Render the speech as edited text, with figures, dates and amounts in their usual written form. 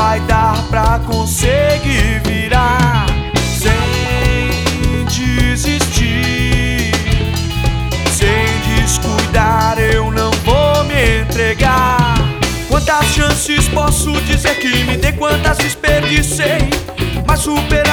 vai dar pra conseguir virar sem desistir, sem descuidar. Eu não vou me entregar. Quantas chances posso dizer que me dei, quantas desperdicei, mas super